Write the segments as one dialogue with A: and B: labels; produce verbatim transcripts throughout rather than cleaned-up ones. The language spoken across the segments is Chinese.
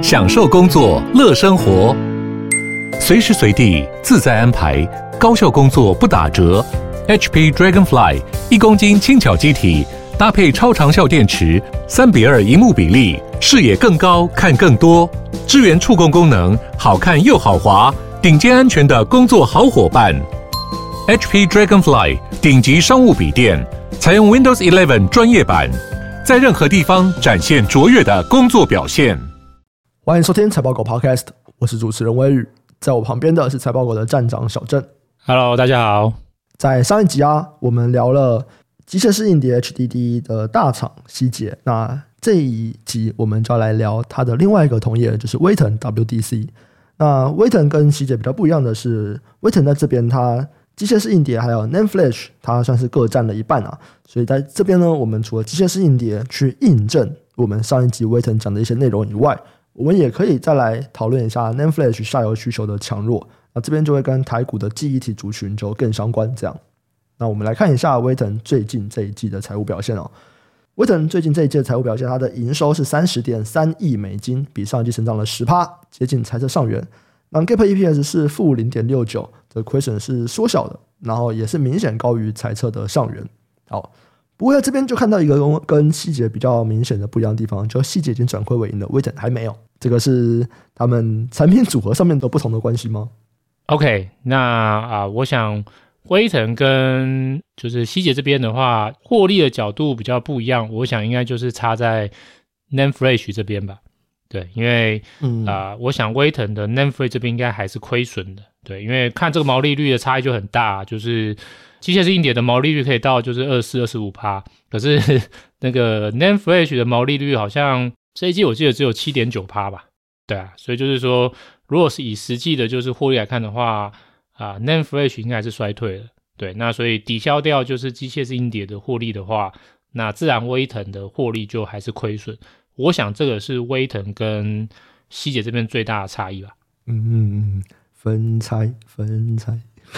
A: 享受工作，乐生活，随时随地自在安排，高效工作不打折。H P Dragonfly 一公斤轻巧机体，搭配超长效电池，三比二萤幕比例，视野更高，看更多。支援触控功能，好看又好滑，顶尖安全的工作好伙伴。H P Dragonfly 顶级商务笔电，采用 Windows 十一专业版，在任何地方展现卓越的工作表现。
B: 欢迎收听财报狗 Podcast， 我是主持人威宇，在我旁边的是财报狗的站长小郑。
C: Hello， 大家好。
B: 在上一集啊，我们聊了机械式硬碟 H D D 的大厂希捷，那这一集我们就要来聊它的另外一个同业，就是威腾 W D C。那威腾跟希捷比较不一样的是，威腾在这边它机械式硬碟还有 NAND Flash 它算是各占了一半啊，所以在这边呢，我们除了机械式硬碟去印证我们上一集威腾讲的一些内容以外，我们也可以再来讨论一下 NAND Flash 下游需求的强弱，那这边就会跟台股的记忆体族群就更相关。这样，那我们来看一下威腾最近这一季的财务表现哦。威腾最近这一季的财务表现，它的营收是 三十点三亿美金，比上一季成长了 百分之十， 接近财测上缘。那 G A A P E P S 是负 零点六九， 这亏损是缩小的，然后也是明显高于财测的上缘。好，不过在这边就看到一个跟希捷比较明显的不一样的地方，就希捷已经转亏为盈了，威腾还没有。这个是他们产品组合上面的不同的关系吗？
C: OK， 那啊，我想威腾跟就是希捷这边的话，获利的角度比较不一样，我想应该就是差在 NAND Flash 这边吧。对，因为、嗯呃、我想威腾的 NAND Flash 这边应该还是亏损的。对，因为看这个毛利率的差异就很大，就是机械式硬碟的毛利率可以到就是 百分之二十四、百分之二十五， 可是那个 NAND Flash 的毛利率好像这一季我记得只有 百分之七点九 吧。对啊，所以就是说如果是以实际的就是获利来看的话啊 NAND Flash 应该还是衰退了。对，那所以抵消掉就是机械式硬碟的获利的话，那自然威腾的获利就还是亏损。我想这个是威腾跟希捷这边最大的差异吧。
B: 嗯嗯嗯，分拆分拆。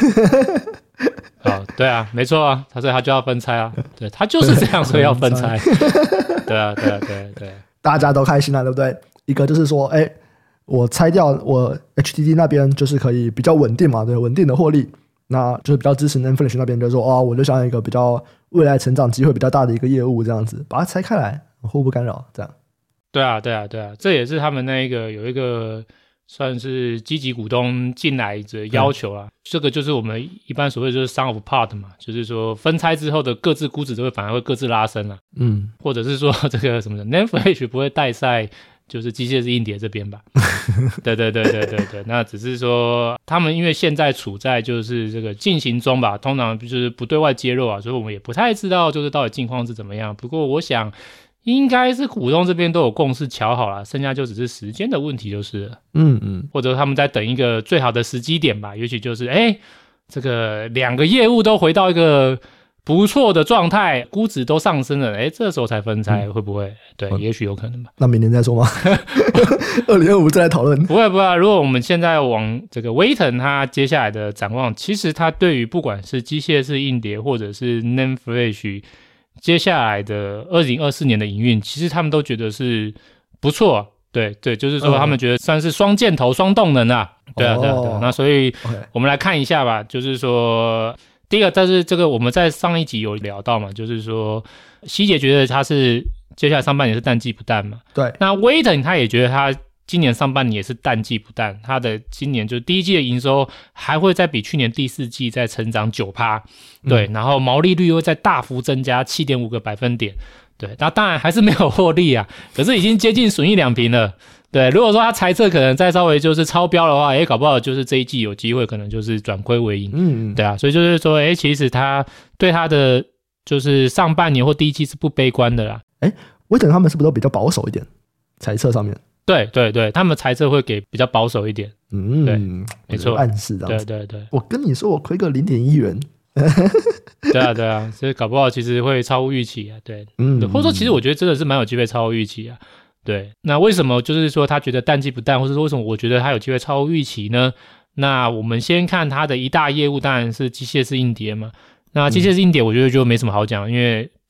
C: 哦，对啊，没错啊，他所以他就要分拆啊，对，他就是这样，所以要分拆。对啊，对啊，对啊，对啊，
B: 大家都开心了，对不对？一个就是说，哎，我拆掉我 H D D 那边就是可以比较稳定嘛，对，稳定的获利，那就是比较支持 NAND Flash 那边，就是说，哦，我就想一个比较未来成长机会比较大的一个业务，这样子把它拆开来，互不干扰，这样。
C: 对啊，对啊，对啊，这也是他们那个有一个算是积极股东进来的要求啦。这个就是我们一般所谓就是 sum of part 嘛，就是说分拆之后的各自估值都会反而会各自拉升啦。嗯，或者是说这个什么的 NAND Flash 不会带赛就是机械式硬碟这边吧。对对对对对对，那只是说他们因为现在处在就是这个进行中吧，通常就是不对外揭露啊，所以我们也不太知道就是到底近况是怎么样。不过我想应该是股东这边都有共识瞧好了，剩下就只是时间的问题就是了。嗯嗯，或者他们在等一个最好的时机点吧，也许就是哎，这个两个业务都回到一个不错的状态，估值都上升了，哎，这时候才分拆、嗯、会不会？对、嗯，也许有可能吧。
B: 那明年再说吗？二零二五再来讨论。
C: 不会不会，如果我们现在往这个威腾它接下来的展望，其实它对于不管是机械式硬碟或者是 NAND Flash接下来的二零二四年的营运，其实他们都觉得是不错、啊、对对，就是说他们觉得算是双箭头双动能啊、嗯、对啊对啊对啊、哦、那所以我们来看一下吧，就是说第一个，但是这个我们在上一集有聊到嘛，就是说希捷觉得他是接下来上半年是淡季不淡嘛，
B: 对，
C: 那威腾他也觉得他今年上半年也是淡季不淡，他的今年就是第一季的营收还会再比去年第四季再成长 百分之九， 对、嗯、然后毛利率会再大幅增加 七点五个百分点，对，那当然还是没有获利啊，可是已经接近损益两平了，对，如果说他财测可能再稍微就是超标的话，诶，搞不好就是这一季有机会可能就是转亏为盈，嗯，对啊，所以就是说诶，其实他对他的就是上半年或第一季是不悲观的啦。
B: 诶，威腾他们是不是都比较保守一点财测上面？对
C: 对对，他们财测会给比较保守一点，嗯，对，没错，
B: 暗示这样子，
C: 对对对，
B: 我跟你说我亏个 零点一元。
C: 对啊对啊，所以搞不好其实会超乎预期啊，对，嗯，或者说其实我觉得真的是蛮有机会超乎预期啊，对，那为什么就是说他觉得淡季不淡，或者说为什么我觉得他有机会超乎预期呢？那我们先看他的一大业务当然是机械式硬碟嘛，那机械式硬碟我觉得就没什么好讲，因为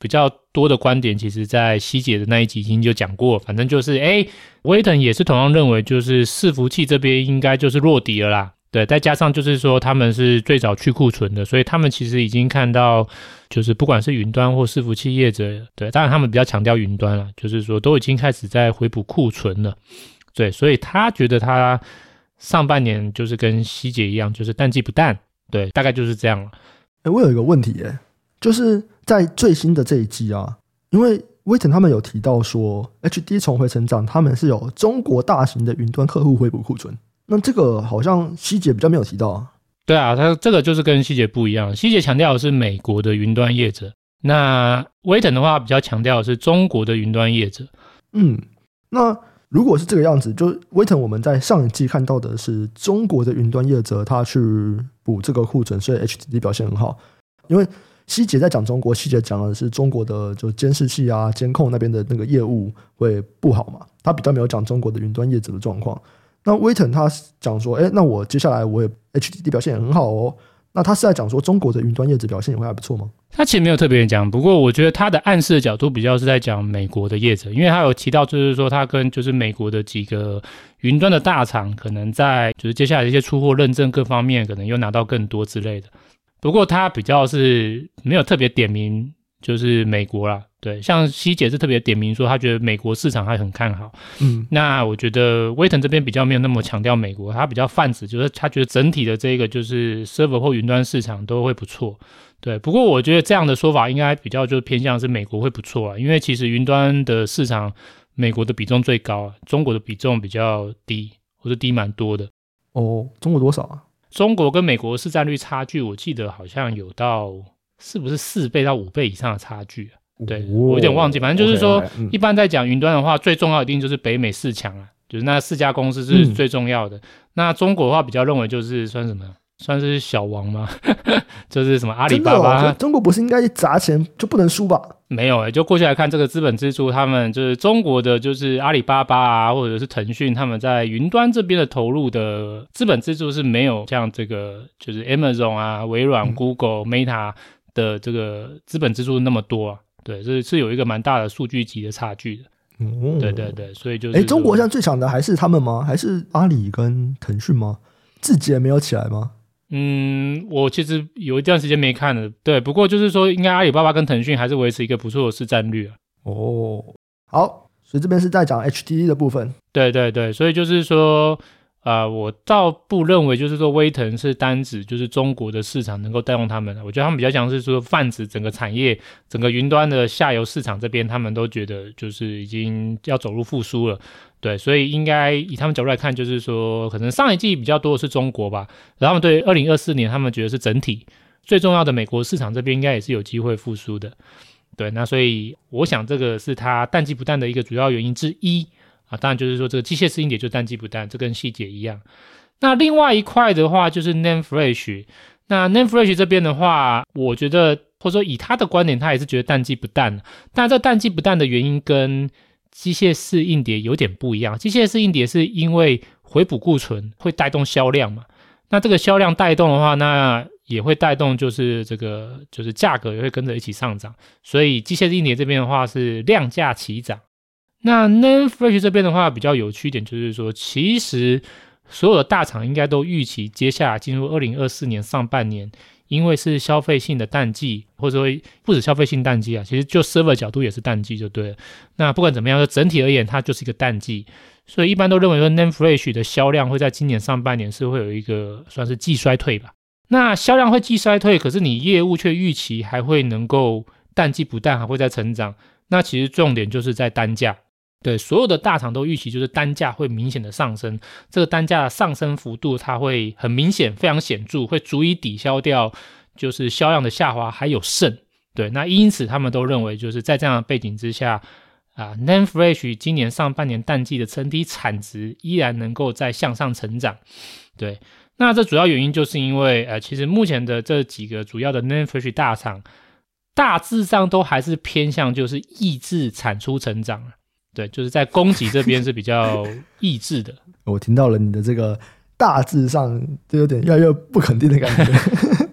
C: 比较多的观点，其实在希捷的那一集已经就讲过，反正就是诶威腾也是同样认为就是伺服器这边应该就是落底了啦，对，再加上就是说他们是最早去库存的，所以他们其实已经看到就是不管是云端或伺服器业者，对，当然他们比较强调云端啦，就是说都已经开始在回补库存了，对，所以他觉得他上半年就是跟希捷一样，就是淡季不淡，对，大概就是这样了。
B: 欸、我有一个问题耶，就是在最新的这一季啊，因为威腾他们有提到说 H D 重回成长，他们是有中国大型的云端客户回补库存，那这个好像希捷比较没有提到啊。
C: 对啊，它这个就是跟希捷不一样，希捷强调的是美国的云端业者，那威腾的话比较强调的是中国的云端业者。
B: 嗯，那如果是这个样子，就威腾我们在上一季看到的是中国的云端业者他去补这个库存，所以 H D D 表现很好。因为希捷在讲中国，希捷讲的是中国的就监视器啊、监控那边的那个业务会不好嘛，他比较没有讲中国的云端业者的状况。那威腾他讲说，哎，那我接下来我也 H D D 表现也很好哦。那他是在讲说中国的云端业者表现也会还不错吗？
C: 他其实没有特别讲，不过我觉得他的暗示的角度比较是在讲美国的业者，因为他有提到就是说他跟就是美国的几个云端的大厂可能在就是接下来的一些出货认证各方面可能又拿到更多之类的。不过他比较是没有特别点名就是美国啦，对，像希捷是特别点名说他觉得美国市场还很看好，嗯，那我觉得威腾这边比较没有那么强调美国，他比较泛指就是他觉得整体的这个就是 server 或云端市场都会不错，对，不过我觉得这样的说法应该比较就偏向是美国会不错啊，因为其实云端的市场美国的比重最高啊，中国的比重比较低，或者低蛮多的。
B: 哦，中国多少啊？
C: 中国跟美国市占率差距我记得好像有到是不是四倍到五倍以上的差距啊？对，哦，我有点忘记，反正就是说 okay, okay, 嗯，一般在讲云端的话最重要一定就是北美四强啊，就是那四家公司是最重要的，嗯，那中国的话比较认为就是算什么算是小王吗？就是什么阿里巴巴，
B: 哦，中国不是应该砸钱就不能输吧？
C: 没有，欸，就过去来看这个资本支出，他们就是中国的就是阿里巴巴啊，或者是腾讯，他们在云端这边的投入的资本支出是没有像这个就是 Amazon 啊、微软、嗯、Google、Meta 的这个资本支出那么多啊。对，这是有一个蛮大的数据级的差距的。嗯，对对对，所以就是，
B: 哎，中国现在最强的还是他们吗？还是阿里跟腾讯吗？字节没有起来吗？
C: 嗯，我其实有一段时间没看了，对，不过就是说，应该阿里巴巴跟腾讯还是维持一个不错的市占率啊。
B: 哦，好，所以这边是在讲 H D D 的部分。
C: 对对对，所以就是说，呃，我倒不认为就是说威腾是单指就是中国的市场能够带动他们，我觉得他们比较像是说泛指整个产业，整个云端的下游市场这边，他们都觉得就是已经要走入复苏了。对，所以应该以他们角度来看，就是说可能上一季比较多的是中国吧，然后他们对二零二四年他们觉得是整体最重要的美国市场这边应该也是有机会复苏的。对，那所以我想这个是它淡季不淡的一个主要原因之一啊，当然就是说这个机械式硬碟就淡季不淡，这跟希捷一样。那另外一块的话就是 NAND Flash， 那 NAND Flash 这边的话，我觉得或者说以他的观点，他也是觉得淡季不淡，但这淡季不淡的原因跟机械式硬碟有点不一样，机械式硬碟是因为回补库存会带动销量嘛，那这个销量带动的话，那也会带动就是这个就是价格也会跟着一起上涨，所以机械式硬碟这边的话是量价齐涨。那 NAND Flash 这边的话比较有趣一点，就是说其实所有的大厂应该都预期接下来进入二零二四年上半年，因为是消费性的淡季，或者说不止消费性淡季啊，其实就 server 角度也是淡季就对了。那不管怎么样，就整体而言它就是一个淡季，所以一般都认为说 NAND Flash 的销量会在今年上半年是会有一个算是季衰退吧。那销量会季衰退，可是你业务却预期还会能够淡季不淡，还会再成长，那其实重点就是在单价。对，所有的大厂都预期就是单价会明显的上升，这个单价的上升幅度它会很明显，非常显著，会足以抵消掉就是销量的下滑还有剩。对，那因此他们都认为就是在这样的背景之下啊 NAND Flash 今年上半年淡季的整体产值依然能够再向上成长。对，那这主要原因就是因为呃，其实目前的这几个主要的 NAND Flash 大厂大致上都还是偏向就是抑制产出成长。对，就是在供给这边是比较抑制的。
B: 我听到了你的这个大致上就有点越来越不肯定的感觉。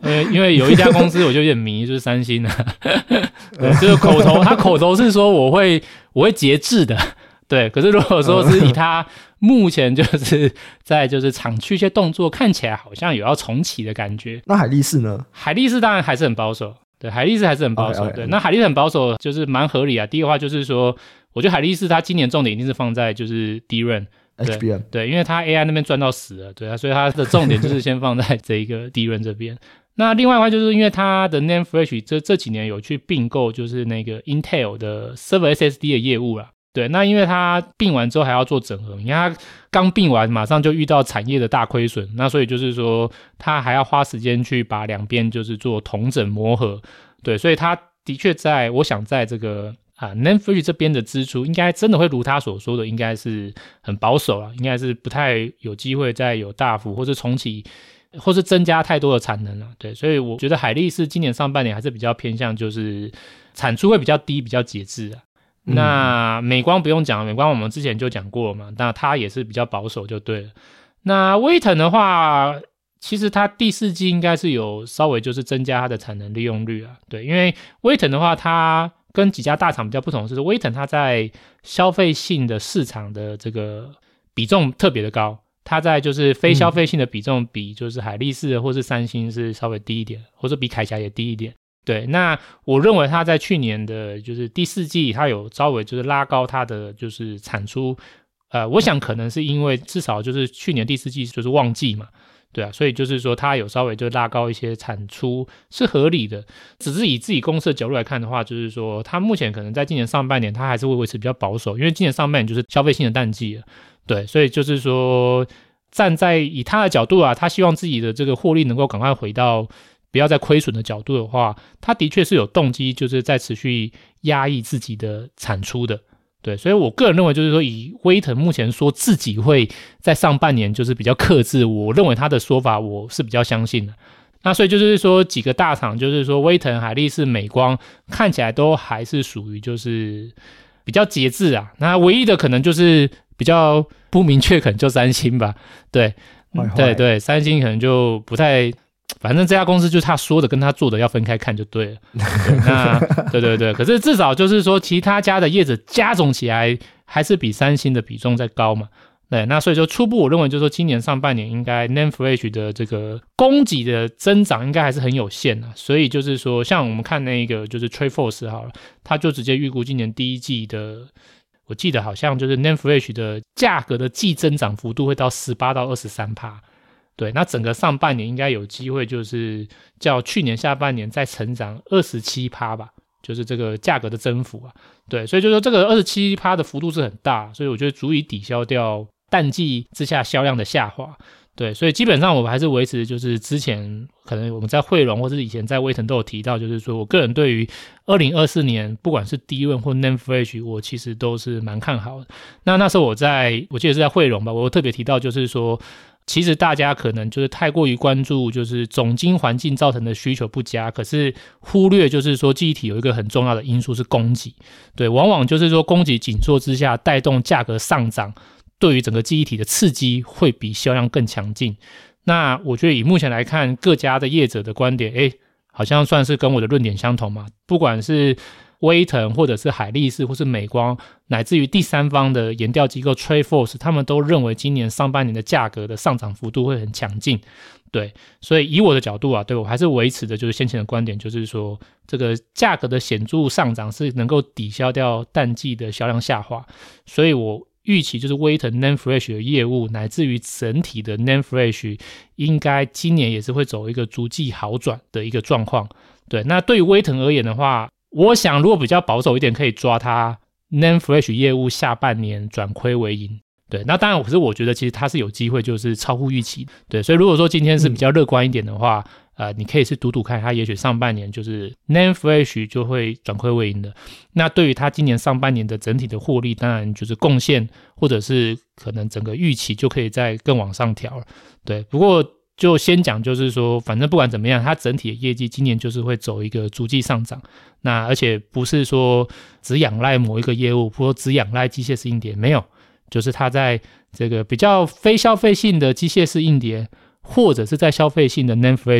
C: 呃，因为有一家公司我就有点迷，就是三星啊，对，就是口头，他口头是说我会我会节制的，对，可是如果说是以他目前就是在就是厂区一些动作看起来好像有要重启的感觉。
B: 那海力士呢？
C: 海力士当然还是很保守，对，海力士还是很保守，
B: okay, okay.
C: 对，那海力士很保守就是蛮合理啊。第一个话就是说，我觉得海力士它今年重点一定是放在就是 D R A M。
B: H B M
C: 对，因为他 A I 那边赚到死了，对啊，所以他的重点就是先放在这一个 D R A M 这边。那另外的话，就是因为他的 NAND Flash 这这几年有去并购，就是那个 Intel 的 Server S S D 的业务啦。对，那因为他并完之后还要做整合，你看他刚并完，马上就遇到产业的大亏损，那所以就是说他还要花时间去把两边就是做统整磨合。对，所以他的确在，我想在这个。啊 NAND Flash 这边的支出应该真的会如他所说的，应该是很保守啦，应该是不太有机会再有大幅或是重启或是增加太多的产能啦。对，所以我觉得海力士今年上半年还是比较偏向就是产出会比较低，比较节制啊。嗯、那美光不用讲，美光我们之前就讲过了嘛，那它也是比较保守就对了。那威腾的话，其实它第四季应该是有稍微就是增加它的产能利用率啊。对，因为威腾的话，它跟几家大厂比较不同的是，威腾它在消费性的市场的这个比重特别的高，它在就是非消费性的比重比就是海力士或是三星是稍微低一点，或者比凯霞也低一点。对，那我认为它在去年的就是第四季，它有稍微就是拉高它的就是产出，呃，我想可能是因为至少就是去年第四季就是旺季嘛。对啊，所以就是说它有稍微就拉高一些产出是合理的，只是以自己公司的角度来看的话，就是说它目前可能在今年上半年它还是会维持比较保守，因为今年上半年就是消费性的淡季了。对，所以就是说站在以他的角度啊，他希望自己的这个获利能够赶快回到不要再亏损的角度的话，他的确是有动机就是在持续压抑自己的产出的。对，所以我个人认为就是说，以威腾目前说自己会在上半年就是比较克制，我认为他的说法我是比较相信的。那所以就是说几个大厂，就是说威腾、海力士、美光看起来都还是属于就是比较节制啊。那唯一的可能就是比较不明确，可能就三星吧。对，
B: 坏坏
C: 对对，三星可能就不太。反正这家公司就是他说的跟他做的要分开看就对了。对，那对对对，可是至少就是说其他家的业者加总起来还是比三星的比重再高嘛。对，那所以说初步我认为就是说今年上半年应该 NAND Flash 的这个供给的增长应该还是很有限的，所以就是说像我们看那个就是 TradeForce 好了，他就直接预估今年第一季的，我记得好像就是 NAND Flash 的价格的季增长幅度会到 百分之十八到百分之二十三。对，那整个上半年应该有机会就是较去年下半年再成长 百分之二十七 吧，就是这个价格的增幅啊。对，所以就说这个 百分之二十七 的幅度是很大，所以我觉得足以抵消掉淡季之下销量的下滑。对，所以基本上我们还是维持就是之前可能我们在汇荣或是以前在威腾都有提到，就是说我个人对于二零二四年不管是 D R A M 或 NAND Flash 我其实都是蛮看好的。那那时候我在我记得是在汇荣吧，我特别提到就是说其实大家可能就是太过于关注就是总经环境造成的需求不佳，可是忽略就是说记忆体有一个很重要的因素是供给。对，往往就是说供给紧缩之下带动价格上涨，对于整个记忆体的刺激会比销量更强劲。那我觉得以目前来看各家的业者的观点，诶，好像算是跟我的论点相同嘛。不管是威腾或者是海力士或是美光，乃至于第三方的研调机构 TradeForce， 他们都认为今年上半年的价格的上涨幅度会很强劲。对，所以以我的角度啊，对，我还是维持的就是先前的观点，就是说这个价格的显著上涨是能够抵消掉淡季的销量下滑，所以我预期就是威腾 NAND Flash 的业务乃至于整体的 NAND Flash 应该今年也是会走一个逐季好转的一个状况。对，那对于威腾而言的话，我想如果比较保守一点可以抓它 NAND Flash 业务下半年转亏为盈。对，那当然可是我觉得其实它是有机会就是超乎预期。对，所以如果说今天是比较乐观一点的话、嗯、呃，你可以是赌赌看它也许上半年就是 NAND Flash 就会转亏为盈的。那对于它今年上半年的整体的获利当然就是贡献或者是可能整个预期就可以再更往上调了。对，不过就先讲就是说反正不管怎么样它整体的业绩今年就是会走一个逐季上涨，那而且不是说只仰赖某一个业务，或只仰赖机械式硬碟，没有，就是它在这个比较非消费性的机械式硬碟或者是在消费性的 NAND Flash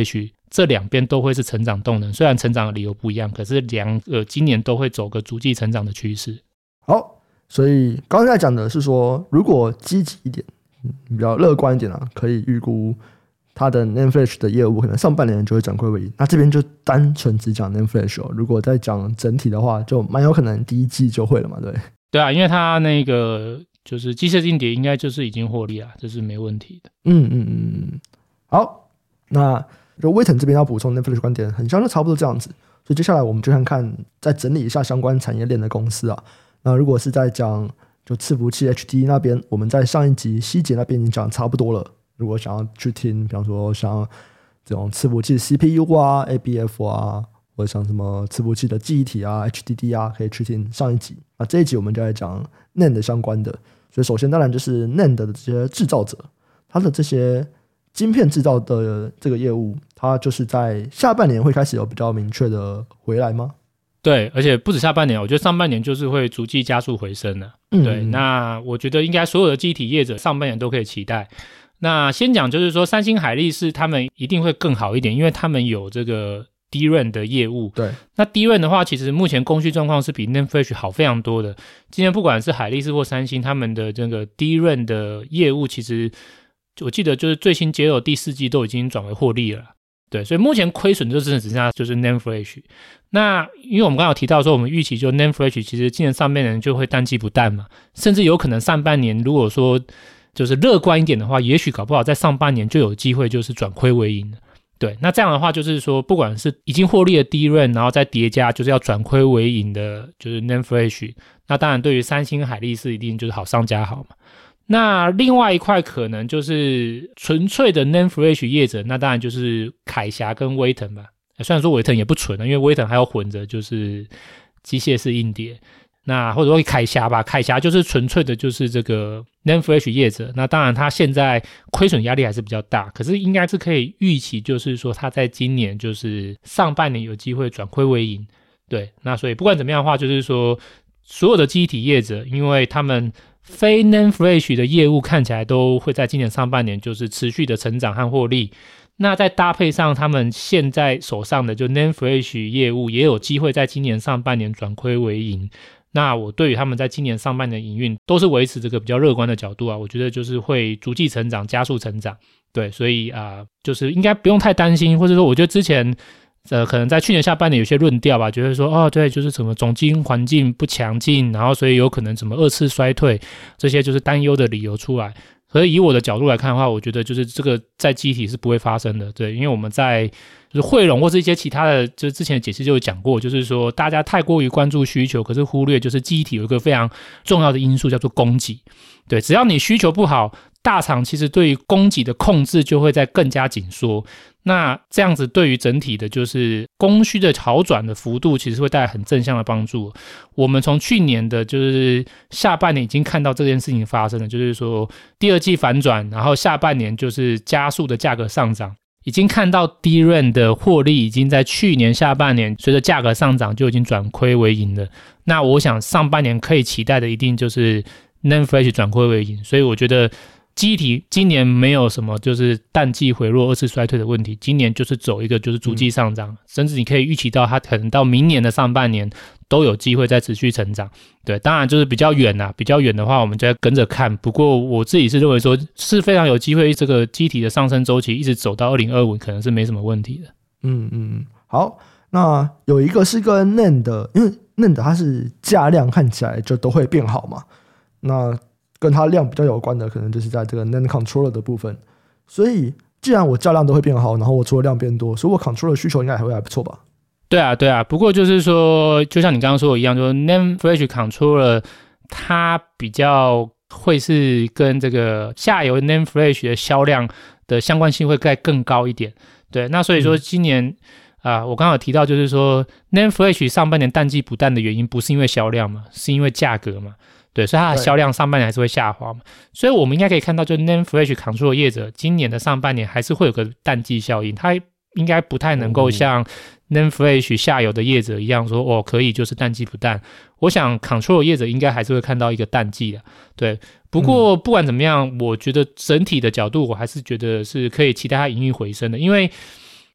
C: 这两边都会是成长动能，虽然成长的理由不一样，可是两个今年都会走个逐季成长的趋势。
B: 好，所以刚才讲的是说，如果积极一点，比较乐观一点啊，可以预估它的 N A N D Flash 的业务可能上半年就会转亏为盈。那这边就单纯只讲 N A N D Flash 哦，如果再讲整体的话，就蛮有可能第一季就会了嘛，对。
C: 对啊，因为它那个就是机械硬碟应该就是已经获利了，这是没问题的。
B: 嗯嗯嗯，好，那就威腾这边要补充 N A N D Flash 观点，很像就差不多这样子。所以接下来我们就看看，再整理一下相关产业链的公司啊。那如果是在讲就伺服器 H D 那边，我们在上一集希捷那边已经讲差不多了。如果想要去听，比方说像这种伺服器 C P U 啊、A B F 啊，或者像什么伺服器的记忆体啊、H D D 啊，可以去听上一集。那这一集我们就来讲 N A N D 相关的。所以首先当然就是 N A N D 的这些制造者，它的这些晶片制造的这个业务，它就是在下半年会开始有比较明确的回来吗？
C: 对，而且不止下半年，我觉得上半年就是会逐季加速回升的。嗯、对，那我觉得应该所有的记忆体业者上半年都可以期待。那先讲就是说，三星、海力士他们一定会更好一点，因为他们有这个 D R A M 的业务。对，那 D R A M 的话，其实目前供需状况是比 N A N D Flash 好非常多的。今天不管是海力士或三星，他们的这个 D R A M 的业务，其实我记得就是最新揭露第四季都已经转为获利了。对，所以目前亏损就真的只剩下就是 N A N D Flash。那因为我们刚刚有提到说，我们预期就 N A N D Flash 其实今年上半年就会淡季不淡嘛，甚至有可能上半年如果说就是乐观一点的话，也许搞不好在上半年就有机会就是转亏为盈了。对，那这样的话就是说，不管是已经获利的 D R A M， 然后再叠加就是要转亏为盈的，就是 N A N D Flash， 那当然对于三星、海力士一定就是好上加好嘛。那另外一块可能就是纯粹的 N A N D Flash 业者，那当然就是凯霞跟威腾吧。虽然说威腾也不纯了，因为威腾还有混着就是机械式硬碟，那或者说凯霞吧，凯霞就是纯粹的就是这个 N A N D Flash 业者。那当然它现在亏损压力还是比较大，可是应该是可以预期，就是说它在今年就是上半年有机会转亏为盈。对，那所以不管怎么样的话，就是说所有的记忆体业者，因为他们非 N A N D Flash 的业务看起来都会在今年上半年就是持续的成长和获利，那再搭配上他们现在手上的就 N A N D Flash 业务也有机会在今年上半年转亏为盈，那我对于他们在今年上半年营运都是维持这个比较乐观的角度啊，我觉得就是会逐季成长，加速成长。对，所以啊、呃，就是应该不用太担心，或者说我觉得之前呃，可能在去年下半年有些论调吧，觉得说哦，对，就是什么总经环境不强劲，然后所以有可能什么二次衰退，这些就是担忧的理由出来。可是以我的角度来看的话，我觉得就是这个在记忆体是不会发生的，对，因为我们在就是汇融或是一些其他的，就是之前的解释就有讲过，就是说大家太过于关注需求，可是忽略就是记忆体有一个非常重要的因素叫做供给，对，只要你需求不好，大厂其实对于供给的控制就会再更加紧缩，那这样子对于整体的就是供需的好转的幅度其实会带来很正向的帮助。我们从去年的就是下半年已经看到这件事情发生了，就是说第二季反转，然后下半年就是加速的价格上涨，已经看到 D R A M 的获利已经在去年下半年随着价格上涨就已经转亏为盈了。那我想上半年可以期待的一定就是 N A N D Flash 转亏为盈，所以我觉得记忆体今年没有什么就是淡季回落二次衰退的问题，今年就是走一个就是逐季上涨、嗯、甚至你可以预期到它可能到明年的上半年都有机会再持续成长。对，当然就是比较远啊，比较远的话我们就要跟着看，不过我自己是认为说是非常有机会这个记忆体的上升周期一直走到二零二五可能是没什么问题的。
B: 嗯嗯，好，那有一个是跟 N A N D 的，因为 N A N D 它是价量看起来就都会变好嘛，那跟它量比较有关的可能就是在这个 N A N D Controller 的部分，所以既然我价量都会变好，然后我除了量变多，所以我 Controller 需求应该还会还不错吧。
C: 对啊对啊，不过就是说就像你刚刚说的一样，就是 N A N D Flash Controller 它比较会是跟这个下游 N A N D Flash 的销量的相关性会再更高一点。对，那所以说今年、嗯啊、我刚刚有提到就是说 N A N D Flash 上半年淡季不淡的原因不是因为销量嘛，是因为价格嘛，对，所以它的销量上半年还是会下滑嘛，所以我们应该可以看到就 N A N D Flash Controller 业者今年的上半年还是会有个淡季效应，它应该不太能够像 N A N D Flash 下游的业者一样说哦可以就是淡季不淡，我想 Controller 业者应该还是会看到一个淡季的。对，不过不管怎么样、嗯、我觉得整体的角度我还是觉得是可以期待它营运回升的，因为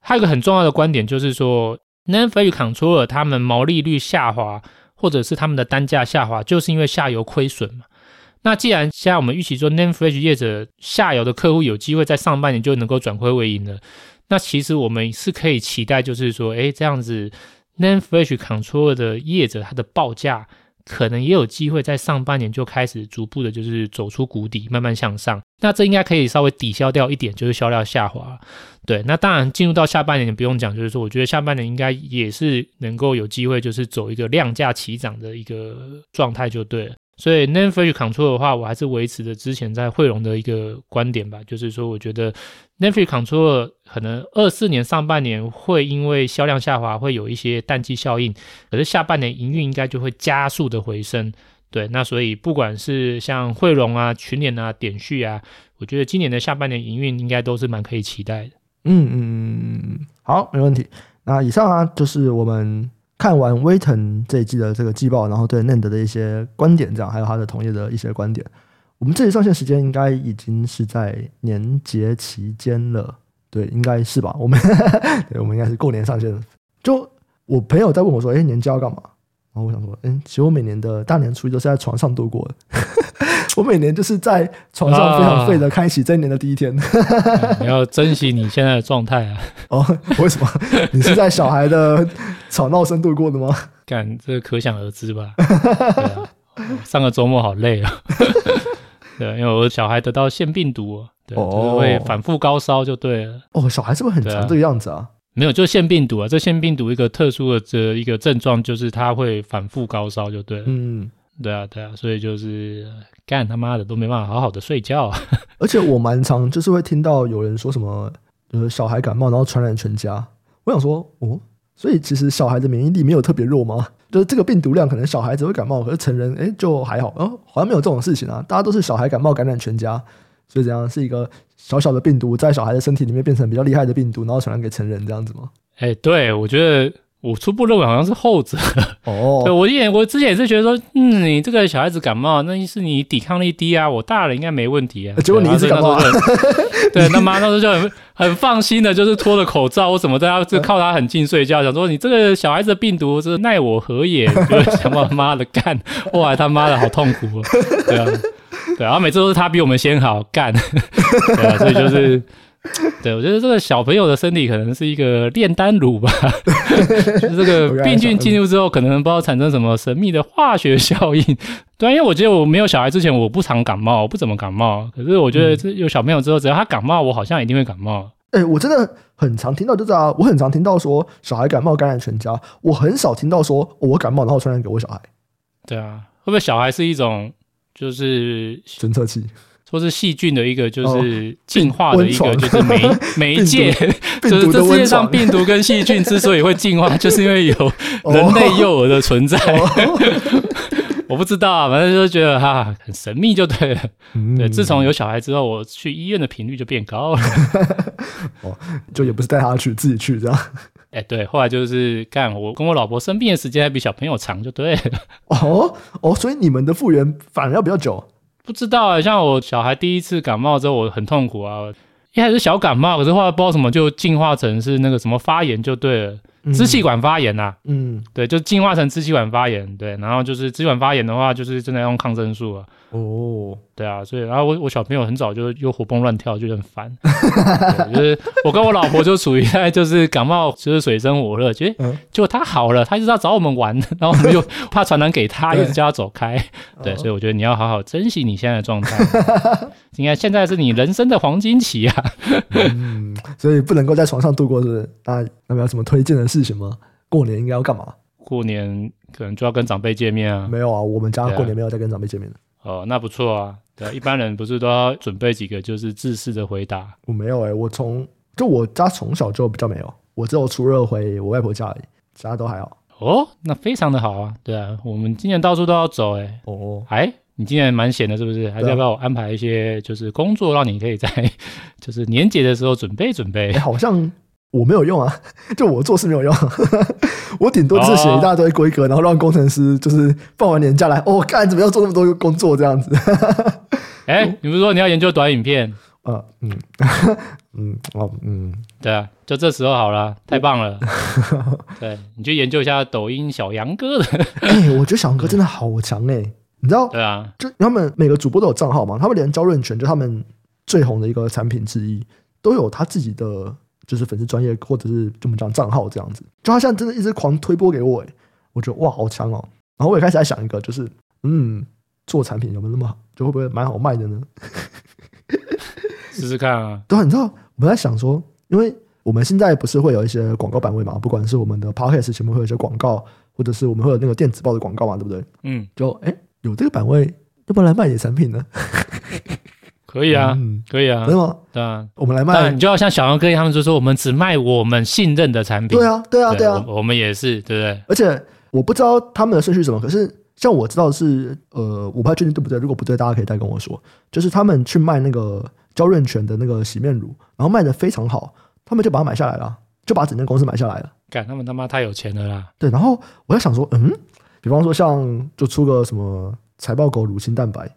C: 还有一个很重要的观点就是说 N A N D Flash Controller 他们毛利率下滑或者是他们的单价下滑，就是因为下游亏损嘛。那既然现在我们预期说 N A N D Flash 业者下游的客户有机会在上半年就能够转亏为盈了，那其实我们是可以期待就是说诶这样子 N A N D Flash Controller 的业者它的报价可能也有机会在上半年就开始逐步的就是走出谷底慢慢向上，那这应该可以稍微抵消掉一点就是销量下滑。对，那当然进入到下半年不用讲，就是说我觉得下半年应该也是能够有机会就是走一个量价齐涨的一个状态就对了。所以 N A N D Flash Controller 的话我还是维持着之前在汇龙的一个观点吧，就是说我觉得 N A N D Flash Controller 可能二四年上半年会因为销量下滑会有一些淡季效应，可是下半年营运应该就会加速的回升。对，那所以不管是像汇龙啊、群联啊、点序啊，我觉得今年的下半年营运应该都是蛮可以期待的。
B: 嗯嗯嗯，好，没问题。那以上啊就是我们看完威腾这一季的这个季报，然后对 N A N D 的一些观点，这样还有他的同业的一些观点。我们这里上线时间应该已经是在年节期间了，对，应该是吧？我们对，我们应该是过年上线。就我朋友在问我说：“哎，年假要干嘛？”然后我想说：“嗯，其实我每年的大年初一都是在床上度过的。我每年就是在床上非常废的开启这一年的第一天。
C: 啊”你要珍惜你现在的状态啊！
B: 哦，为什么？你是在小孩的吵闹声度过的吗？
C: 干，这个可想而知吧？对啊，上个周末好累啊。对，因为我小孩得到腺病毒，对，哦、就是会反复高烧就对了。
B: 哦，小孩是不是很常这个样子啊？
C: 没有，就是腺病毒啊。这腺病毒一个特殊的这一个症状就是它会反复高烧就对了。嗯，对啊，对啊，所以就是干他妈的都没办法好好的睡觉啊。
B: 而且我蛮常就是会听到有人说什么，就是小孩感冒然后传染全家。我想说，哦，所以其实小孩的免疫力没有特别弱吗？就是这个病毒量可能小孩子会感冒，可是成人哎就还好，哦，好像没有这种事情啊。大家都是小孩感冒感染全家，所以这样是一个小小的病毒在小孩的身体里面变成比较厉害的病毒，然后传染给成人这样子吗？
C: 哎，对，我觉得我初步认为好像是后者。哦，对，我也我之前也是觉得说，嗯，你这个小孩子感冒，那是你抵抗力低啊，我大人应该没问题啊。
B: 结果你一直感冒、啊，
C: 对，那妈那时候就很很放心的，就是脱了口罩或什么的，要就靠他很近睡觉，想说你这个小孩子的病毒是奈我何也？就想把妈的干，后来他妈的好痛苦、哦，对啊，对啊，每次都是他比我们先好干，对啊，所以就是。对，我觉得这个小朋友的身体可能是一个炼丹炉吧，就是这个病菌进入之后，可能不知道产生什么神秘的化学效应。对啊，因为我觉得我没有小孩之前，我不常感冒，我不怎么感冒。可是我觉得有小朋友之后，只要他感冒，我好像一定会感冒。
B: 哎、欸，我真的很常听到，就是啊，我很常听到说小孩感冒感染全家，我很少听到说、哦、我感冒然后传染给我小孩。
C: 对啊，会不会小孩是一种就是
B: 侦测器？
C: 说是细菌的一个就是进化的一个就是媒媒介，就是这世界上病毒跟细菌之所以会进化，就是因为有人类幼儿的存在。我不知道啊，反正就觉得哈、啊、很神秘就对了。嗯、对，自从有小孩之后，我去医院的频率就变高了。
B: 哦，就也不是带他去，自己去这样。
C: 哎、欸，对，后来就是干我跟我老婆生病的时间还比小朋友长，就对了。
B: 哦哦，所以你们的复原反而要比较久。
C: 不知道啊，像我小孩第一次感冒之后，我很痛苦啊。一开始小感冒，可是后来不知道什么就进化成是那个什么发炎就对了，嗯、支气管发炎啊。嗯，对，就进化成支气管发炎。对，然后就是支气管发炎的话，就是真的要用抗生素啊。哦，对啊，所以然后我我小朋友很早就又活蹦乱跳，就很烦。就是我跟我老婆就处于在就是感冒就是水深火热，结果、嗯、结果他好了，他就是要找我们玩，然后我们就怕传染给他，一直叫他走开。对，所以我觉得你要好好珍惜你现在的状态。应该现在是你人生的黄金期啊。
B: 嗯，所以不能够在床上度过，是不是？那那有什么推荐的事情吗？过年应该要干嘛？
C: 过年可能就要跟长辈见面啊。
B: 没有啊，我们家过年没有在跟长辈见面的。
C: 哦，那不错啊。对，一般人不是都要准备几个就是制式的回答？
B: 我没有哎、欸，我从就我家从小就比较没有，我只有初二回我外婆家而已，其他都还好。
C: 哦，那非常的好啊。对啊，我们今年到处都要走哎、欸。哦，哎，你今年蛮闲的，是不是？还是要不要我安排一些就是工作，让你可以在就是年节的时候准备准备？
B: 欸、好像我没有用啊，就我做事没有用。我顶多就是写一大堆规格，然后让工程师就是放完年假来，哦，干怎么要做那么多工作这样子？
C: 哎、欸，你不是说你要研究短影片？
B: 呃嗯嗯哦嗯，
C: 对啊，就这时候好了，太棒了。对，你去研究一下抖音小杨哥的。
B: 哎、欸，我觉得小杨哥真的好强哎、欸，你知道？
C: 对啊，
B: 就他们每个主播都有账号嘛，他们连焦润泉就他们最红的一个产品之一，都有他自己的就是粉丝专业或者是怎么讲账号这样子。就他现在真的一直狂推播给我哎、欸，我觉得哇好强哦。然后我也开始在想一个，就是嗯，做产品有没有那么好，就会不会蛮好卖的呢？
C: 试试看啊。
B: 对啊，你知道我们在想说，因为我们现在不是会有一些广告版位嘛，不管是我们的 podcast 前面会有一些广告，或者是我们会有那个电子报的广告嘛，对不对？嗯，就哎有这个版位，要不然来卖点产品呢？
C: 可以啊，嗯、可以啊，
B: 真的吗？
C: 对啊，
B: 我们来卖，
C: 你就要像小杨哥他们就说，我们只卖我们信任的产品。
B: 对啊，对啊，对啊，
C: 我, 我们也是，对不对？
B: 而且我不知道他们的顺序是什么，可是像我知道的是，呃，我不太确定对不对，如果不对，大家可以再跟我说。就是他们去卖那个焦润泉的那个洗面乳，然后卖的非常好，他们就把它买下来了，就把整间公司买下来了。
C: 干，他们他妈太有钱了啦！
B: 对，然后我在想说，嗯，比方说像就出个什么财报狗乳清蛋白。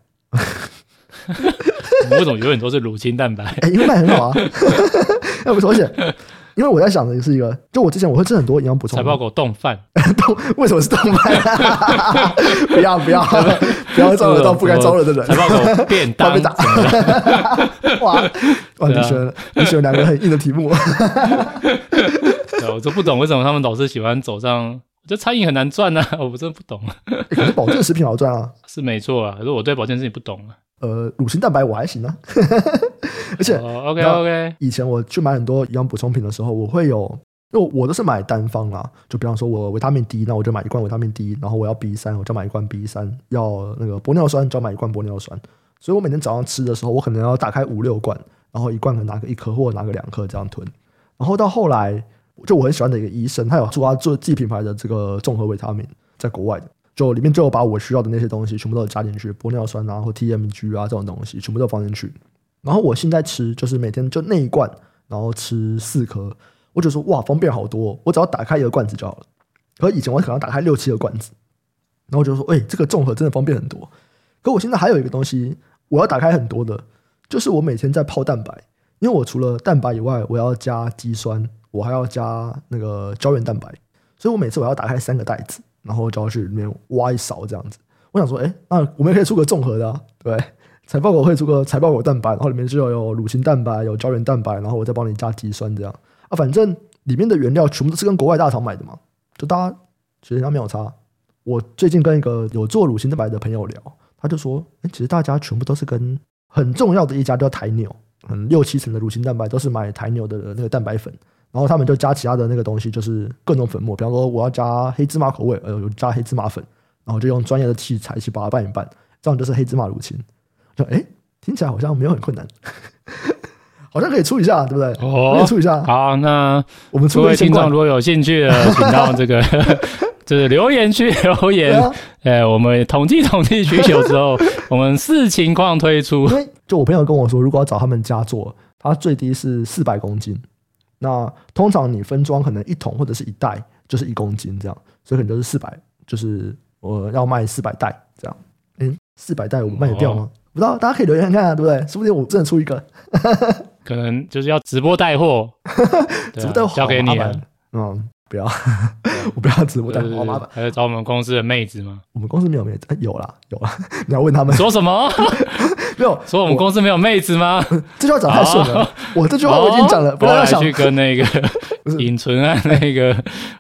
C: 我为什么永远都是乳清蛋白？
B: 哎、欸，因为卖很好啊。要不说，而且因为我在想的是一个，就我之前我会吃很多营养补充。
C: 财报狗冻饭，冻
B: 为什么是冻饭、啊？不要不要不要招惹到不该招惹的人。
C: 财报狗便当被打。
B: 哇哇！你选、啊、你选两个很硬的题目。
C: 对，我就不懂为什么他们老是喜欢走上，我觉得餐饮很难赚啊，我真的不懂。
B: 欸、可是保健食品好赚啊，
C: 是没错啊，可是我对保健食品不懂啊。
B: 呃，乳清蛋白我还行啊，而且、
C: 哦、OK OK，
B: 以前我去买很多营养补充品的时候，我会有，因为我都是买单方啦，就比方说我维他命 D， 那我就买一罐维他命 D， 然后我要 B 三， 我就买一罐 B 三， 要那个玻尿酸就要买一罐玻尿酸，所以我每天早上吃的时候，我可能要打开五六罐，然后一罐可能拿个一颗或拿个两颗这样吞，然后到后来就我很喜欢的一个医生，他有做他做自己品牌的这个综合维他命，在国外的。就里面就有把我需要的那些东西全部都有加进去，玻尿酸啊或 T M G 啊这种东西全部都放进去。然后我现在吃就是每天就那一罐，然后吃四颗，我就说哇方便好多，我只要打开一个罐子就好了。可以前我可能要打开六七个罐子，然后我就说哎、欸、这个综合真的方便很多。可我现在还有一个东西我要打开很多的，就是我每天在泡蛋白，因为我除了蛋白以外，我要加肌酸，我还要加那个胶原蛋白，所以我每次我要打开三个袋子。然后就要去里面挖一勺这样子，我想说，哎，那我们也可以出个综合的啊，对，财报狗可以出个财报狗蛋白，然后里面就有乳清蛋白、有胶原蛋白，然后我再帮你加肌酸这样啊，反正里面的原料全部都是跟国外大厂买的嘛，就大家其实它没有差。我最近跟一个有做乳清蛋白的朋友聊，他就说，哎，其实大家全部都是跟很重要的一家叫台纽，嗯，六七成的乳清蛋白都是买台纽的那个蛋白粉。然后他们就加其他的那个东西，就是各种粉末，比方说我要加黑芝麻口味，呃，有加黑芝麻粉，然后就用专业的器材去把它拌一拌，这样就是黑芝麻乳清。就哎，听起来好像没有很困难，好像可以出一下，对不对？哦，可以出一下。
C: 好，那
B: 我们
C: 各位听众如果有兴趣的，请到这个就是留言区留言，哎、啊，我们统计统计需求之后，我们视情况推出。
B: 因为就我朋友跟我说，如果要找他们家做，它最低是四百公斤。那通常你分装可能一桶或者是一袋就是一公斤这样，所以可能就是四百，就是我要卖四百袋这样。嗯，四百袋我卖得掉吗？哦、不知道，大家可以留言看看啊，对不对？说不定我真的出一个。
C: 可能就是要直播带货，
B: 直播带货
C: 交给你了。
B: 嗯，不要，我不要直播带货，好麻烦。
C: 还是找我们公司的妹子吗？
B: 我们公司没有妹子，欸、有啦有啦，你要问他们
C: 说什么？
B: 没有
C: 说我们公司没有妹子吗？
B: 这句话讲太顺了，哦、我这句话我已经讲了，
C: 哦、
B: 不要想
C: 去跟那个尹纯安那个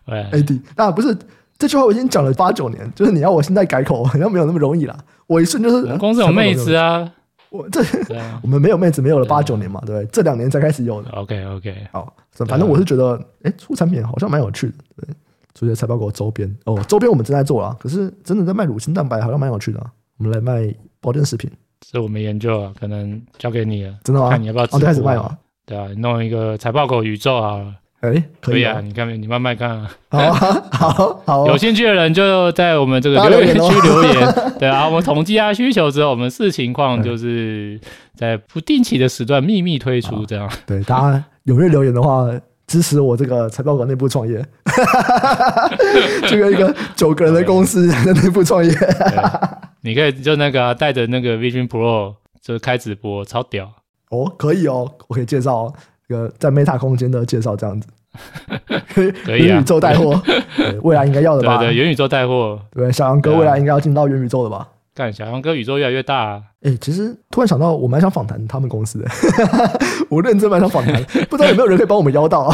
B: A D， 那不是这句话我已经讲了八九年，就是你要我现在改口，好像没有那么容易啦。我一瞬就是，
C: 我们公司有妹子啊，
B: 我这、啊、我们没有妹子没有了八九年嘛，对不对？这两年才开始有的。
C: OK OK，
B: 好，反正我是觉得，哎、欸，出产品好像蛮有趣的，对，出些财报狗周边哦，周边我们正在做啦，可是真的在卖乳清蛋白好像蛮有趣的、啊，我们来卖保健食品。
C: 这我没研究啊，可能交给你了。
B: 真的吗？
C: 看你要不要直播、啊
B: 哦、开始卖吗？
C: 对啊，你弄一个财报狗宇宙好了。
B: 哎、欸，可以
C: 啊，你看你慢慢看啊。
B: 好啊，好好、啊。
C: 有兴趣的人就在我们这个留言区留言。对啊，我们统计下需求之后，我们视情况就是在不定期的时段秘密推出这样。
B: 对，大家踊跃留言的话，支持我这个财报狗内部创业。这个一个九个人的公司的内部创业。
C: 你可以就那个带、啊、着那个 Vision Pro 就开直播，超屌。
B: 哦，可以哦，我可以介绍、哦。 这个在 Meta 空间的介绍这样子。
C: 可以啊，
B: 元宇宙带货，未来应该要的吧？
C: 对对，元宇宙带货，
B: 对，小杨哥未来应该要进到元宇宙的吧？
C: 干，小杨哥宇宙越来越大、啊。
B: 哎、欸，其实突然想到，我蛮想访谈他们公司的，我认真蛮想访谈，不知道有没有人可以帮我们邀到啊？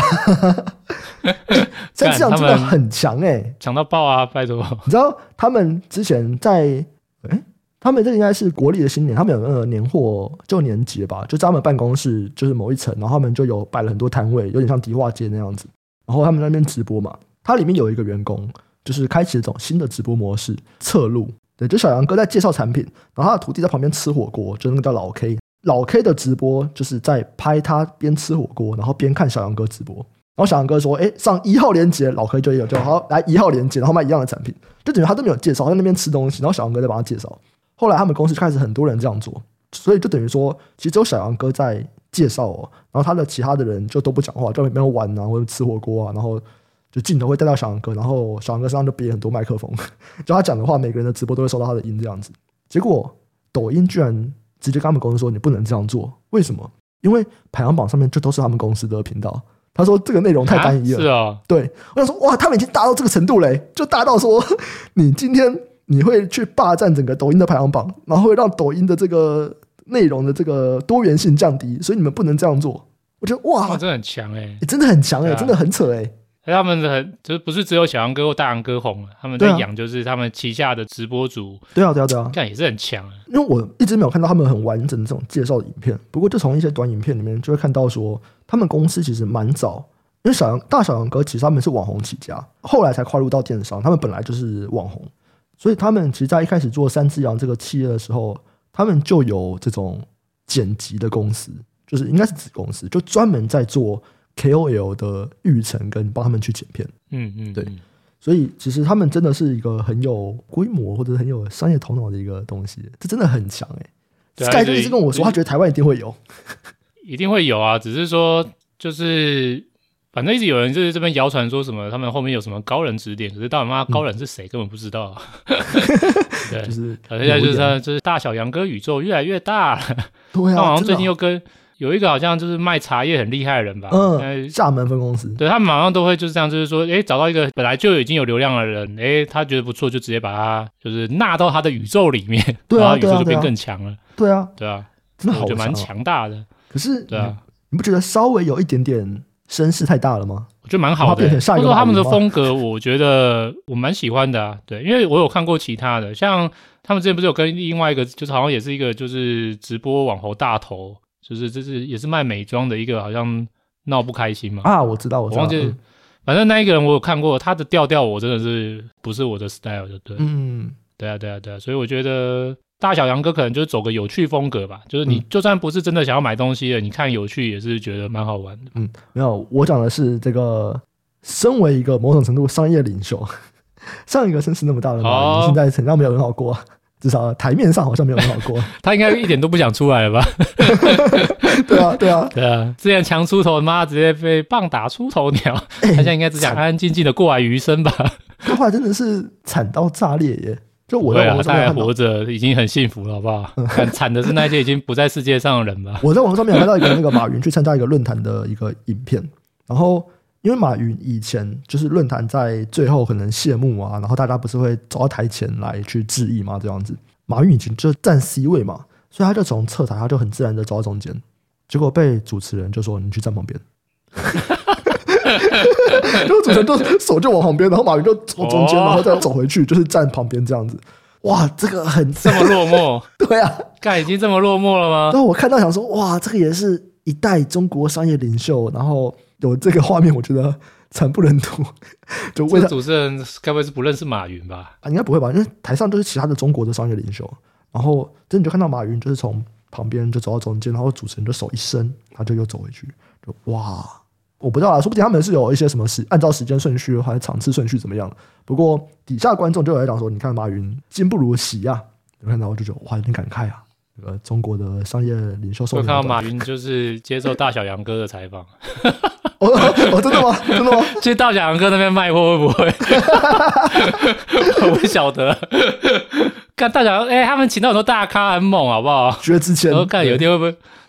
B: 三只羊真的很强哎、欸，
C: 强到爆啊！拜托，
B: 你知道他们之前在哎、欸，他们这个应该是国历的新年，他们有那个年货就年节吧，就在他们办公室就是某一层，然后他们就有摆了很多摊位，有点像迪化街那样子，然后他们在那边直播嘛，它里面有一个员工就是开启了这种新的直播模式，侧录。对，就小杨哥在介绍产品，然后他的徒弟在旁边吃火锅，就那个叫老 K。老 K 的直播就是在拍他边吃火锅，然后边看小杨哥直播。然后小杨哥说：“哎，上一号连结，老 K 就有就好来一号连结，然后卖一样的产品，就等于他都没有介绍，他在那边吃东西，然后小杨哥在帮他介绍。后来他们公司就开始很多人这样做，所以就等于说，其实只有小杨哥在介绍哦，然后他的其他的人就都不讲话，就没有玩啊，或者吃火锅啊，然后。”就镜头会带到小杨哥，然后小杨哥身上就别很多麦克风，就他讲的话，每个人的直播都会收到他的音这样子。结果抖音居然直接跟他们公司说：“你不能这样做，为什么？因为排行榜上面就都是他们公司的频道。”他说这个内容太单一了。啊、
C: 是哦，
B: 对，我想说哇，他们已经大到这个程度嘞，就大到说你今天你会去霸占整个抖音的排行榜，然后会让抖音的这个内容的这个多元性降低，所以你们不能这样做。我觉得哇，
C: 真的很强哎、欸
B: 欸，真的很强哎、欸啊，真的很扯哎、欸。
C: 他们很就是不是只有小杨哥或大杨哥红了，他们在养就是他们旗下的直播主。
B: 对啊对啊对啊，
C: 干也是很强啊。
B: 因为我一直没有看到他们很完整的这种介绍的影片，不过就从一些短影片里面就会看到说，他们公司其实蛮早，因为小杨大小杨哥其实他们是网红起家，后来才跨入到电商，他们本来就是网红，所以他们其实在一开始做三只羊这个企业的时候，他们就有这种剪辑的公司，就是应该是子公司，就专门在做。K O L 的育成跟帮他们去剪片，
C: 嗯嗯，
B: 对，所以其实他们真的是一个很有规模或者很有商业头脑的一个东西，这真的很强哎、欸。Sky 就一直跟我说，他觉得台湾一定会有，
C: 一定会有啊，只是说就是反正一直有人就是这边谣传说什么他们后面有什么高人指点，可是到底妈高人是谁、嗯、根本不知道、啊。对，就是现在就是他就是大小杨哥宇宙越来越大了，
B: 对啊，
C: 他好像最近又跟。有一个好像就是卖茶叶很厉害的人吧，
B: 嗯，厦门分公司，
C: 对他们马上都会就是这样，就是说，哎，找到一个本来就已经有流量的人，哎，他觉得不错，就直接把他就是纳到他的宇宙里面，
B: 对啊，
C: 然后宇宙就变更强了，
B: 对啊，
C: 对啊，
B: 真的好强、啊，
C: 蛮强大的。
B: 可是，
C: 对啊，
B: 你不觉得稍微有一点点声势太大了吗？
C: 我觉得蛮好的、欸，或者说他们的风格，我觉得我蛮喜欢的啊。对，因为我有看过其他的，像他们之前不是有跟另外一个，就是好像也是一个就是直播网红大头。就是这是也是卖美妆的一个，好像闹不开心嘛
B: 啊，我知道，我知道，
C: 我忘记、嗯，反正那一个人我有看过，他的调调我真的是不是我的 style 就对，
B: 嗯，
C: 对啊，对啊，对啊，所以我觉得大小杨哥可能就是走个有趣风格吧，就是你就算不是真的想要买东西的，嗯、你看有趣也是觉得蛮好玩的。
B: 嗯，没有，我讲的是这个，身为一个某种程度商业领袖，上一个声势那么大的马云、哦，现在成长没有很好过。至少台面上好像没有很好过，
C: 他应该一点都不想出来了吧？
B: 对啊，对啊，
C: 对啊！之前强出头，妈直接被棒打出头鸟，欸、他现在应该只想安安静静的过完余生吧？
B: 他后来真的是惨到炸裂耶！就我
C: 在网上面、啊、他还活着，已经很幸福了，好不好？惨的是那些已经不在世界上的人吧？
B: 我在网上面有看到一个那个马云去参加一个论坛的一个影片，然后。因为马云以前就是论坛在最后可能谢幕啊，然后大家不是会走到台前来去致意嘛，这样子。马云以前就站 C 位嘛，所以他就从侧台，他就很自然的走到中间。结果被主持人就说：“你去站旁边。”然后主持人就手就往旁边，然后马云就走中间，然后再走回去，就是站旁边这样子。哇，这个很
C: 这么落寞。
B: 对啊，
C: 干已经这么落寞了吗？
B: 然后我看到想说，哇，这个也是一代中国商业领袖，然后。有这个画面，我觉得惨不忍睹。就为
C: 这主持人该不会是不认识马云吧？
B: 啊，应该不会吧？因为台上就是其他的中国的商业领袖，然后真的就看到马云就是从旁边就走到中间，然后主持人就手一伸，他就又走回去。就哇，我不知道啦，说不定他们是有一些什么时按照时间顺序还是场次顺序怎么样。不过底下观众就有在讲说，你看马云今不如昔啊，有看到我就觉得哇，有点感慨啊。这个中国的商业领袖寿命，
C: 我看到马云就是接受大小杨哥的采访。
B: 哦哦，真的吗？真的吗？
C: 去大小杨哥那边卖货会不会？我不晓得。看大小杨，哎、欸，他们请到很多大咖，很猛，好不好？
B: 薛之谦，
C: 然后看有一天会不会？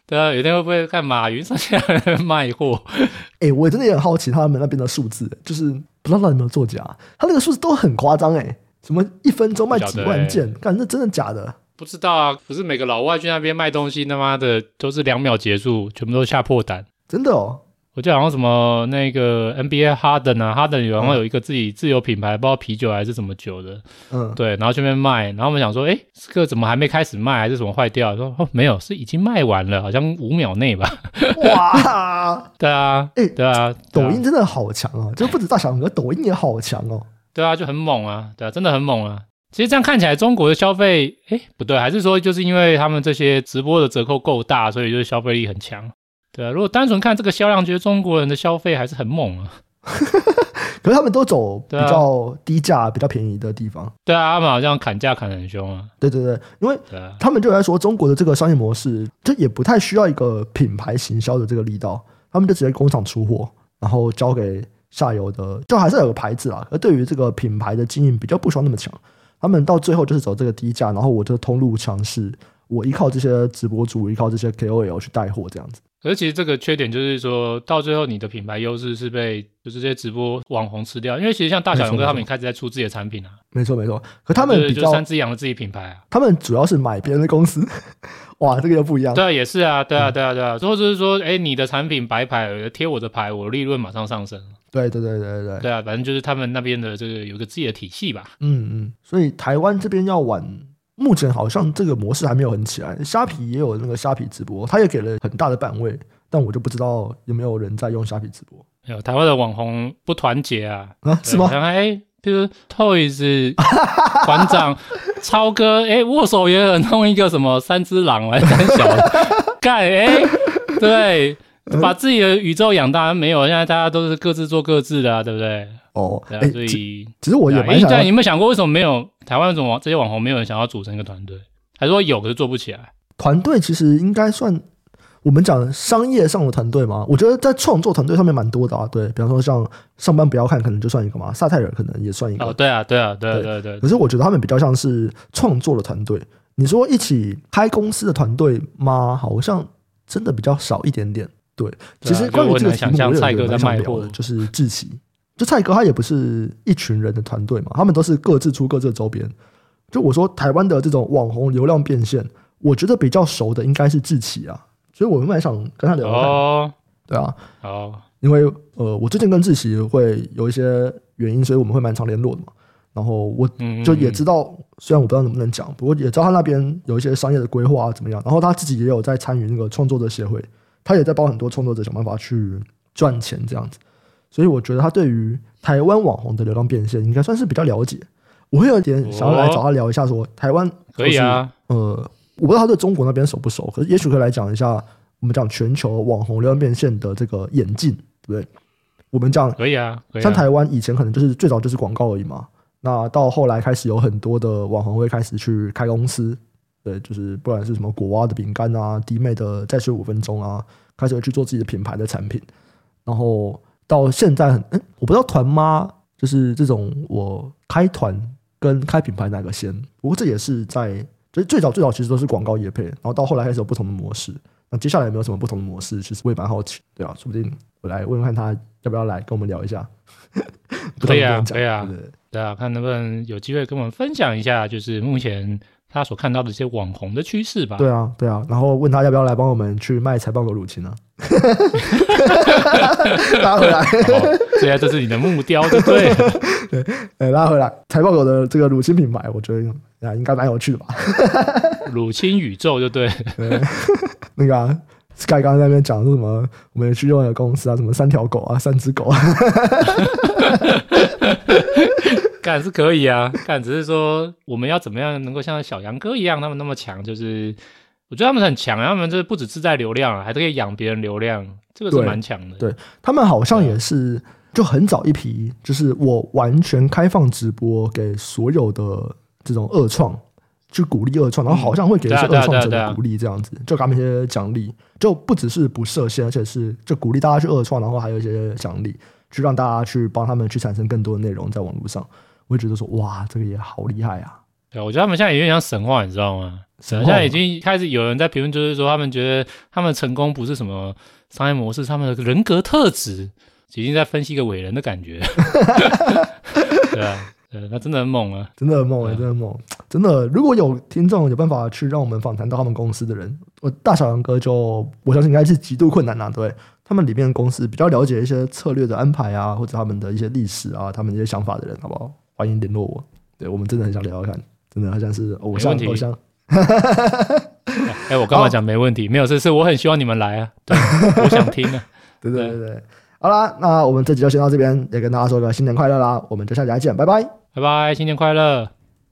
C: 对啊，有一天会不会看马云上去卖货？
B: 哎、欸，我真的也很好奇他们那边的数字，就是不知道到底有没有作假，他那个数字都很夸张哎，什么一分钟卖几万件，干、欸、那真的假的？
C: 不知道啊，不是每个老外去那边卖东西，他妈的都是两秒结束，全部都吓破胆。
B: 真的哦，
C: 我记得好像什么那个 N B A Harden 啊 ，Harden 有好像有一个自己自有品牌，不知道啤酒还是什么酒的，嗯，对，然后去那边卖，然后我们想说，哎，这个怎么还没开始卖，还是什么坏掉？说哦，没有，是已经卖完了，好像五秒内吧。
B: 哇，
C: 对啊，哎、欸，对啊，
B: 抖音真的好强啊，就不止大小哥，抖音也好强哦。
C: 对啊，就很猛啊，对啊，真的很猛啊。其实这样看起来，中国的消费，哎，不对，还是说就是因为他们这些直播的折扣够大，所以就是消费力很强。对啊，如果单纯看这个销量，觉得中国人的消费还是很猛啊。
B: 可是他们都走比较低价、啊、比较便宜的地方。
C: 对啊，他们好像砍价砍得很凶啊。
B: 对对对，因为他们就在说中国的这个商业模式，就也不太需要一个品牌行销的这个力道，他们就直接工厂出货，然后交给下游的，就还是有个牌子啦。而对于这个品牌的经营比较不需要那么强，他们到最后就是走这个低价，然后我就通路强势，我依靠这些直播主，依靠这些 K O L 去带货这样子。
C: 可是其实这个缺点就是说到最后你的品牌优势是被就是这些直播网红吃掉，因为其实像大小勇哥他们也开始在出自己的产品啊。
B: 没错没错，可他们比较、
C: 就是、三只羊的自己品牌啊，
B: 他们主要是买别人的公司。哇，这个又不一样。
C: 对啊，也是啊，对啊对啊对啊，或者是说哎，你的产品白牌贴我的牌，我利润马上上升。
B: 对对对对对，
C: 对啊，反正就是他们那边的这个有个自己的体系吧。
B: 嗯嗯，所以台湾这边要玩，目前好像这个模式还没有很起来。虾皮也有那个虾皮直播，他也给了很大的版位，但我就不知道有没有人在用虾皮直播。
C: 有台湾的网红不团结啊？
B: 啊，是吗？
C: 哎，比如 Toys 馆长超哥，哎，握手也很弄一个什么三只狼来三小干，哎，对。把自己的宇宙养大没有？现在大家都是各自做各自的啊，对不对？
B: 哦，
C: 对啊，
B: 欸、
C: 所以
B: 其实我也蛮想要。
C: 你有没有想过，为什么没有台湾这种这些网红没有人想要组成一个团队？还是说有可是做不起来？
B: 团队其实应该算我们讲商业上的团队嘛。我觉得在创作团队上面蛮多的啊。对，比方说像上班不要看，可能就算一个嘛。萨泰尔可能也算一个。
C: 哦，对啊，对啊，对啊，对啊对啊。
B: 可是我觉得他们比较像是创作的团队。你说一起开公司的团队吗？好像真的比较少一点点。对，其实关于这个题目，我有一个蛮想聊的，就是志祺。就蔡哥他也不是一群人的团队嘛，他们都是各自出各自的周边。就我说台湾的这种网红流量变现，我觉得比较熟的应该是志祺啊，所以我蛮想跟他聊聊看。哦，对啊，
C: 哦，
B: 因为呃，我最近跟志祺会有一些原因，所以我们会蛮常联络的嘛。然后我就也知道，嗯嗯嗯虽然我不知道能不能讲，不过也知道他那边有一些商业的规划啊怎么样。然后他自己也有在参与那个创作者协会。他也在帮很多创作者想办法去赚钱这样子，所以我觉得他对于台湾网红的流量变现应该算是比较了解。我会有点想要来找他聊一下说，说台湾、就是、
C: 可以啊，
B: 呃，我不知道他对中国那边熟不熟，可是也许可以来讲一下我们讲全球网红流量变现的这个演进，对不对？我们讲
C: 可以啊，可以啊
B: 像台湾以前可能就是最早就是广告而已嘛，那到后来开始有很多的网红会开始去开公司。对，就是不管是什么果蛙的饼干啊，弟妹的再睡五分钟啊，开始去做自己的品牌的产品，然后到现在很，嗯，我不知道团妈就是这种我开团跟开品牌哪个先，不过这也是在就是最早最早其实都是广告业配，然后到后来开始有不同的模式，那接下来有没有什么不同的模式？其实我也蛮好奇，对啊，说不定我来问问看他要不要来跟我们聊一下。
C: 可以啊，可以啊，对, 对, 对啊，看能不能有机会跟我们分享一下，就是目前他所看到的这些网红的趋势吧。
B: 对啊，对啊，然后问他要不要来帮我们去卖财报狗乳清啊？拉回来，
C: 哦，对啊，这是你的目标，对不对？
B: 对，欸，拉回来，财报狗的这个乳清品牌，我觉得应该蛮有趣的吧。
C: 乳清宇宙，就对。
B: 对，那个啊 Sky 刚刚在那边讲说什么，我们去用的公司啊，什么三条狗啊，三只狗啊。
C: 干是可以啊，干只是说我们要怎么样能够像小杨哥一样，他们那么强，就是我觉得他们很强，他们这不只自带流量，还可以养别人流量，这个是蛮强的。
B: 对，他们好像也是就很早一批，就是我完全开放直播给所有的这种二创，去鼓励二创，然后好像会给一些二创者的鼓励，这样子，就给他们一些奖励，就不只是不设限，而且是就鼓励大家去二创，然后还有一些奖励，去让大家去帮他们去产生更多的内容在网络上。我会觉得说，哇，这个也好厉害啊！
C: 对，我觉得他们现在有点像神话，你知道吗？
B: 神话
C: 现在已经开始有人在评论，就是说他们觉得他们成功不是什么商业模式，他们的人格特质，已经在分析一个伟人的感觉。对啊，对，他真的很猛啊，
B: 真的很猛、欸，真的很猛，真的。如果有听众有办法去让我们访谈到他们公司的人，我大小杨哥就我相信应该是极度困难啊，对。他们里面的公司比较了解一些策略的安排啊，或者他们的一些历史啊，他们一些想法的人，好不好？欢迎联络我。对，我们真的很想聊聊看，真的好像是偶像偶像。
C: 哎、欸，我干嘛讲没问题？没有，是是我很希望你们来啊，对，我想听啊。
B: 对对对对，好啦，那我们这集就先到这边，也跟大家说个新年快乐啦，我们就下集再见，拜拜，
C: 拜拜，新年快乐。